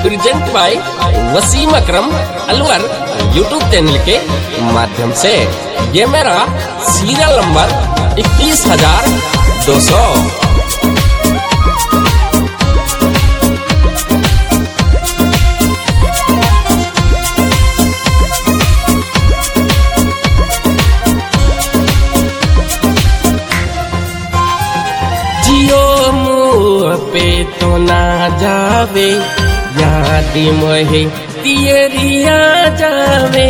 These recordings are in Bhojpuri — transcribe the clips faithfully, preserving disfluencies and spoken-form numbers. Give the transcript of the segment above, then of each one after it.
Present by Wasim Akram Alwar YouTube channel के माध्यम से। ये मेरा सीरियल नंबर इक्कीस हजार दो सौ। जियो मुँह पे तो ना जावे, याद मोहे तियरिया जावे।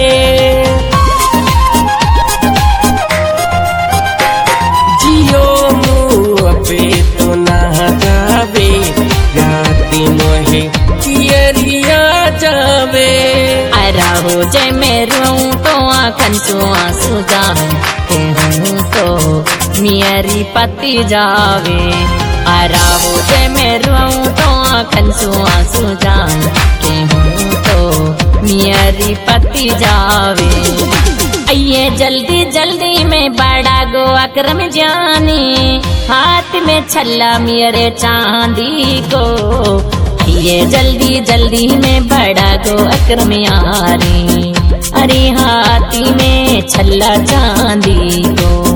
जियो मुँह पे तो ना जावे, याद मोहे तियरिया जावे। अराहो जय मैं रोऊं तो आँखन चो आंसू जाऊं, कहूं तो मेरी पति जावे। अराहो जय मैं रोऊं तो आँखन चो आंसू जाऊं, कहूं तो मेरी पति जावे। आइए जल्दी जल्दी में बड़ा गो अकरम जानी, हाथ में छल्ला मेरे चांदी को। ये जल्दी जल्दी में बड़ा गो अकरम यारी, अरे हाथी में छल्ला चांदी को।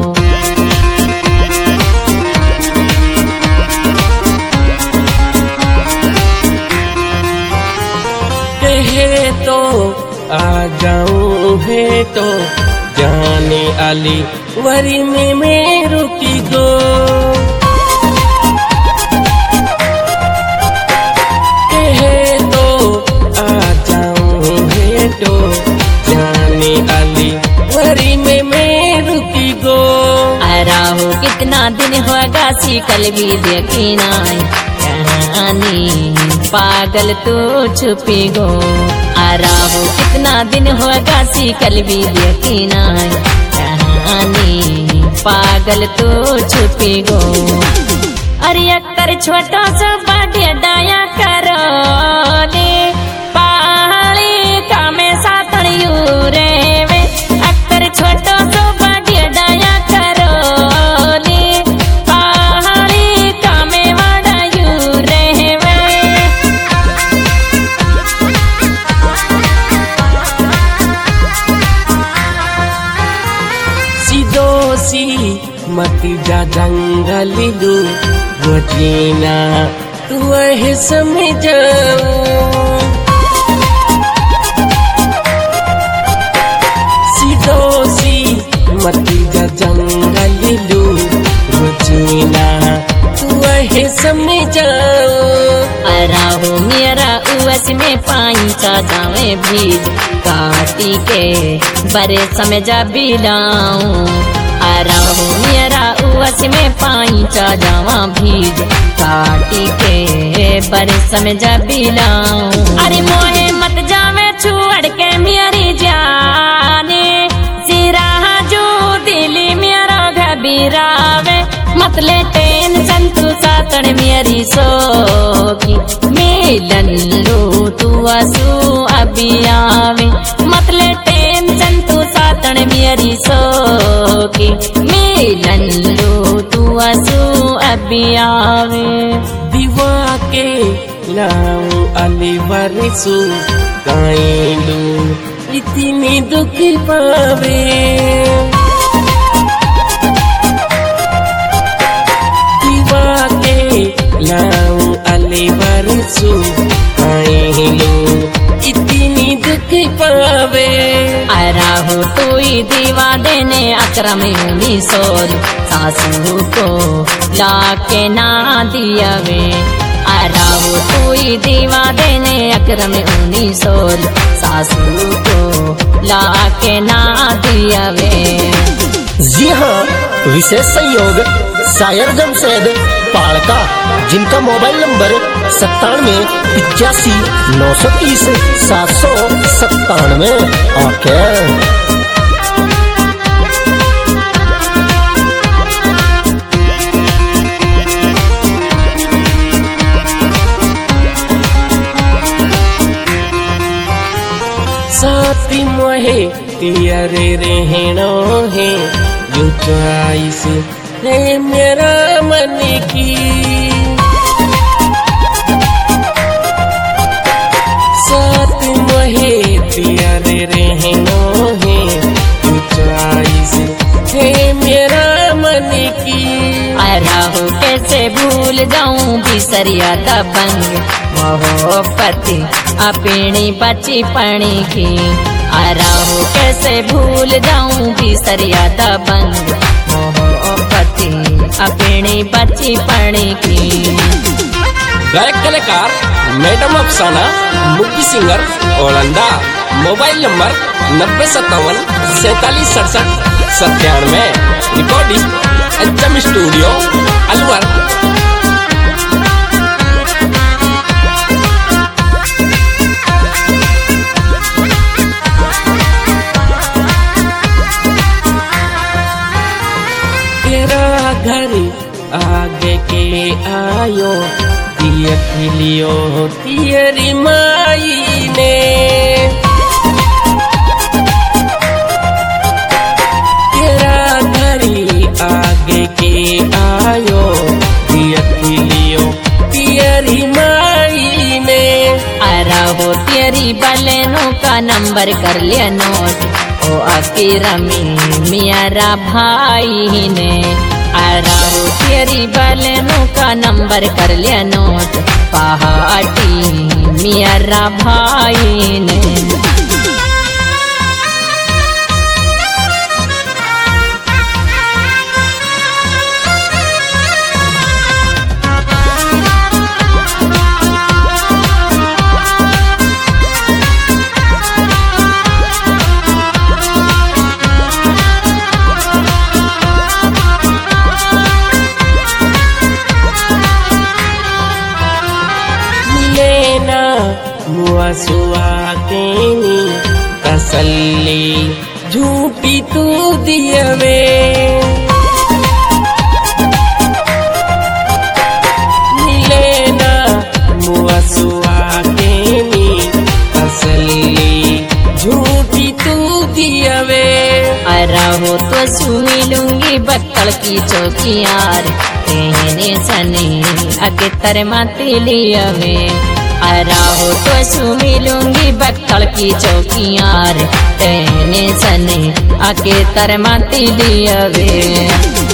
कहे तो आ जाऊं है तो जाने आली वरी में मैं रुकी गो। तो जाने आली वरी में मैं रुकी गो। अराहो कितना दिन होगा सी कल भी देखी नाई, कहानी पागल तो छुपी गो। अराहो कितना दिन होगा सी कल भी देखी नाई, कहानी पागल तो छुपी गो। अरे अक्कर छोटा सा बाटे डाया करो ने, छोटो सो बाटिया डाया करो नी, पहाड़ी कामे वाड़ा यू रहवे। सीधो सी मती जा जंगल दू रोजीना तू है समझाऊं। मती जा जंगल लू रोजीना तू है समझाओ। अराहो मेरा उस में पाई चा जावे भीज, काटी के बरे समझा बिलाऊं। अराहो मेरा उस में पाई चा जावा भीज, काटी के बरे समझा बिलाऊं। अरे मोहे मत जावे छोड़ के मेरी जाने, बिरावे मतले टेंशन तू सातण मेरी सोकी। मिलन लो तू आसू अभी आवे, मतले टेंशन तू सातण मेरी सोकी। मिलन लो तू आसू अभी आवे। दीवा के लाऊं अली वरसू काइलू इतनी दुख पावे। लाऊं अली वरसू काइलू इतनी दुख पावे। अराहो तू ही दीवा देने अकरम यूनी सोल, सासू को लाके ना दियावे। अराहो तू ही दीवा देने अकरम यूनी सोल, सासू को लाके ना दियावे। जी हाँ, विशेष सहयोग शायर जमशेद पालका, जिनका मोबाइल नंबर सत्तानवे इक्यासी नौ सौ तीस सात सौ सत्तानवे। ओके साथी मोहे तियरे रहनो है, जो चॉइस है मेरा मन की। भूल जाऊं बिसरिया दबंग मोहब्बती अपनी बची पणी की आराहो कैसे भूल जाऊं बिसरिया दबंग मोहब्बती अपनी बची पणी की। गायक कलाकार मैडम अफसाना, मुक्की सिंगर ओलंदा। मोबाइल नंबर नब्बे सत्तावन सैतालीस सड़सठ सत्तानवे। Recording HM studio Alwar. तेरा घर आगे के आयो लियो तेरी माई ने तेरा घरी आगे के आयो लियो तेरी माई ने। आराहो तेरी बलेनों का नंबर कर लिया नोट ओ अकीरमी मेरा भाई ने। आराहो तेरी बलेनों का नंबर कर लिया नोट पहाटी मेरा भाई ने। मुआसुआ केनी तसल्ली झूठी तू दियवे मिले ना मुआसुआ केनी तसल्ली झूठी तू दियवे। आराहो तो सुनी लूंगी बक्कल की चौकियार कहने सने अगे तर माती लियवे। आराहो तो सुनी लूंगी बक्कल की चौकियार कहने सने आके तरमाती लियवे।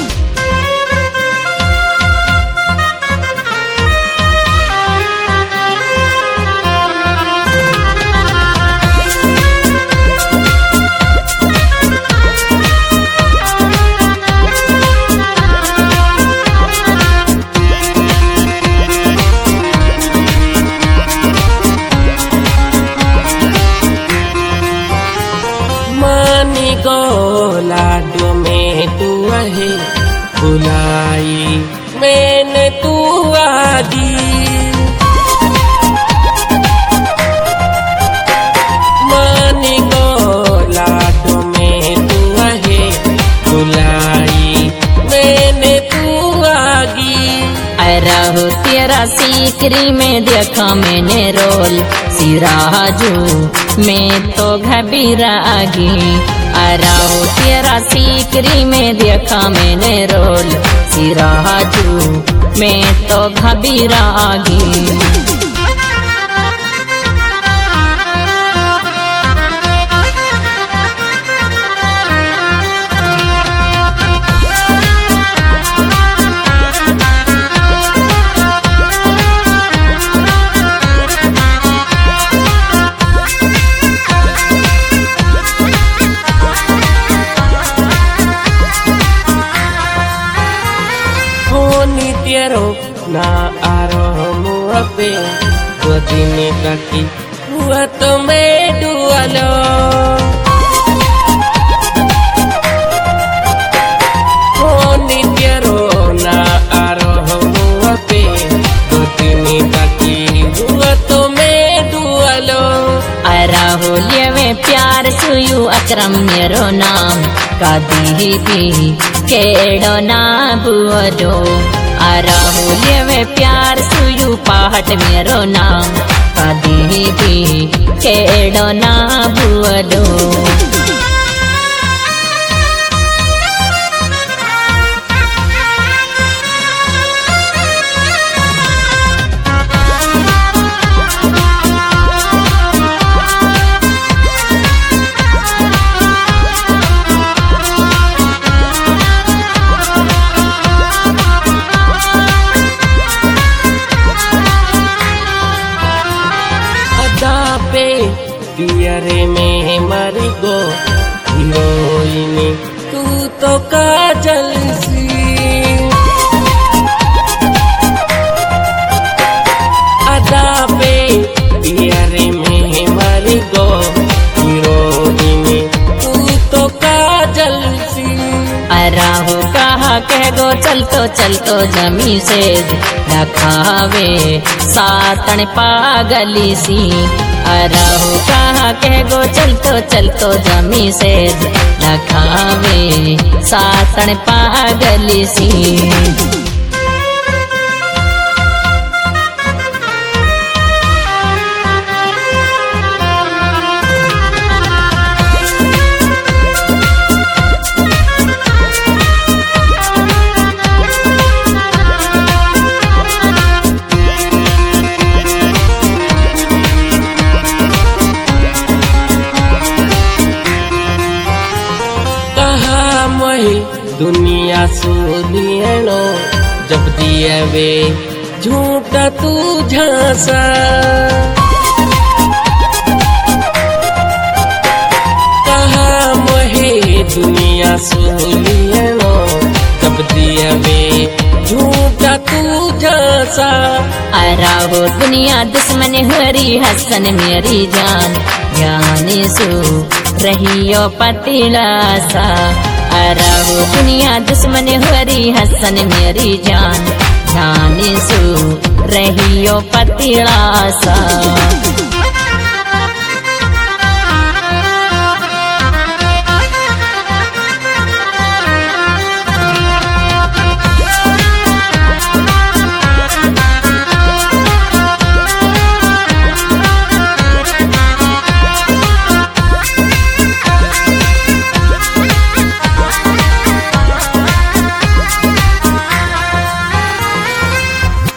लाडो में तू है बुलाई मैंने तू आदी मानी को लाडो में तू है बुलाई मैंने तू आगी। आराहो तेरा सीकरी में देखा मैंने रोल सिराजू में तो घबीरा आगी। आराहो तेरा सीकरी में देखा मैंने रोल सिराजू में तो घबीरा आगी। ना आरो मुआपे गोदिने काकी हुआ तो मैं डुआलो हो नित्यरो ना आरो मुआपे गोदिने काकी हुआ तो मैं डुआलो। आराहो लेवे प्यार सुयु अकरम मेरो नाम कादी भी केड़ो ना बुअरो। आराहो लेवे प्यार सुयु पाहट मेरो नाम कदी भी केड़ो ना बुअलो। पियरे में मर गो हीरोइन तू तो काजल सी अदा पे पियरे में मर गो हीरोइन तू तो काजल सी राहु कहा कह गो चलतो चलतो जमी से रखावे सातन पागली सी। राहु कहा कह गो चलतो चलतो जमी से रखावे सातन पागली सी। दुनिया सुनियनो जब दिए वे झूठा तू झांसा कहा मोहे दुनिया सुनियनो जब दिए वे झूठा तू झांसा। राहो दुनिया दुश्मन हरी हसन मेरी जान जाने सो रहियो पतिलासा। राहो दुनिया दुश्मन हरी हसन मेरी जान जाने सो रहियो पतिलासा।